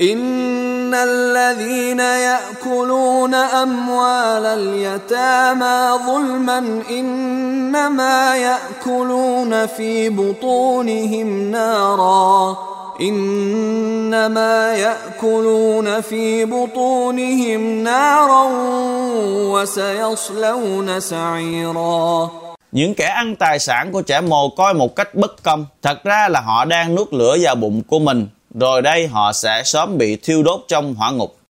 إن الذين يأكلون أموال اليتامى ظلما إنما يأكلون في بطونهم نارا وسيصلون سعيرا. Những kẻ ăn tài sản của trẻ mồ côi một cách bất công, thật ra là họ đang nuốt lửa vào bụng của mình, rồi đây họ sẽ sớm bị thiêu đốt trong hỏa ngục.